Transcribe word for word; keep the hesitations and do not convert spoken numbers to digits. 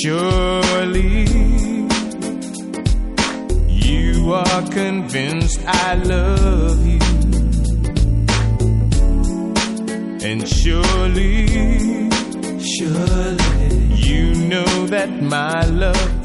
surely you are convinced I love you. And surely, surely you know that my love